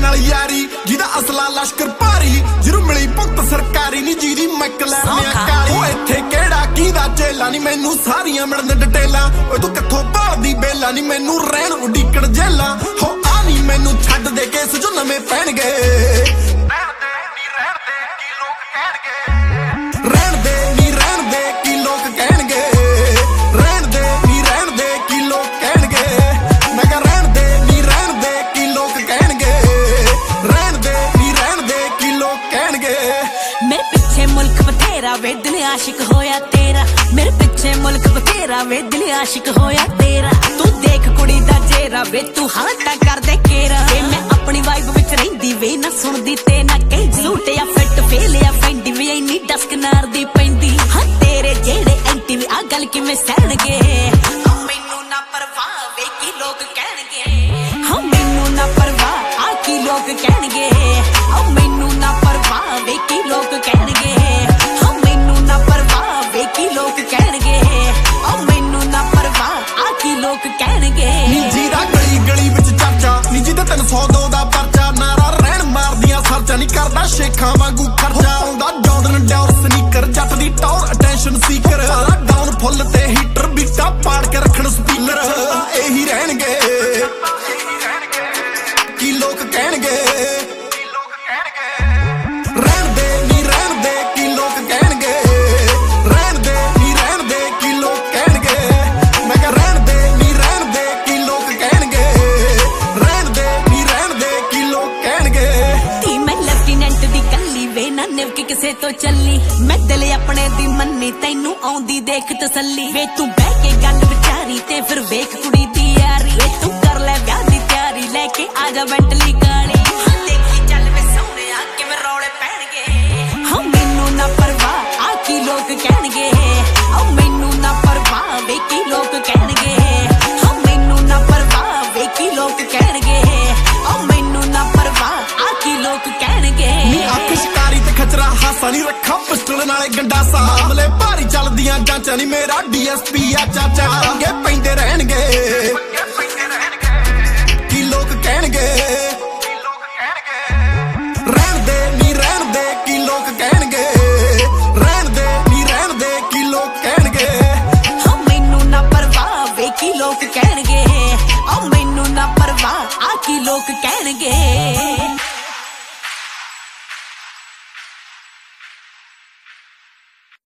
नाल यारी जिहदा असला लश्कर भारी जिहनूं मिली भुगत सरकारी नी जिहदी मैकलैन काली ओ इत्थे किहड़ा किहदा चेला नी मैनूं सारियां मिलण डिटेलां ओए तूं कित्थों भालदी बेला नी मैनूं रहण उडीकण जेलां हो आ नी मैनूं छड्ड दे केस जो नवें पैणगे मेरे पिछे मुल्क बथेरा वे दिल आशिक होया तेरा मेरे पिछे मुल्क बथेरा वे दिल आशिक होया तेरा तू देख कुड़ी दा जेरा वे तू हालता कर दे केरा वे मैं अपनी वाइब विच रहिंदी वे ना सुनदी ते ना कहीं झूठ या फिट फेल या फेंडी वे इन्नी डस्क नार दी पैंदी हां तेरे जेड़े एंटी वी आ गल किवें सहणगे मैनू ना परवाह वे की लोग कहणगे हां मैनू ना परवाह आ की लोग कहणगे मैनू ना परवाह वे की लोग कहणगे हां मैनू ना परवाह वे की लोग कहणगे मैनू ना परवाह आ की लोग कहणगे निजी दा गली गली विच चर्चा निजी ते 302 दा परचा नारा रहण मारदियां सरचा नहीं करदा शेखां वांगू खर्चा आउंदा जॉर्डन डॉर स्नीकर जट दी टॉर अटेंशन सीकर डाउन फुल ते हीटर बीटा पाड़ के रखण स्पीकर एही रहणगे की लोग कहणगे किसे तो चली मैं दिल अपने दी मन्नी तैनू आउंदी देख तसल्ली वे तू बह के गल विचारी ते फिर वेख कुड़ी दी यारी वे तू कर ले ब्याह दी तैयारी लेके आजा बेंटली गाड़ी देखी चल वे सोने आ के वे रौले पैणगे हां मैनू ना परवाह आ की लोग कहणगे ओ मैनू ना परवाह वे की लोग कहणगे हां मैनू ना परवाह वे की लोग कहणगे ओ मैनू ना परवाह आ की लोग कहणगे नी अख शिकारी ते खचरा हासा नी रखा पिस्टल नाले गंडासा मामले भारी चलदियां जांचा नी मेरा डीएसपी आ चाचा अगे पैंदे रहणगे की लोग कहणगे रहण दे की लोग कहणगे रहण दे की लोग कहणगे हां मैनू ना परवाह वे की लोग कहणगे ओ मैनू ना परवाह आ की लोग कहणगे।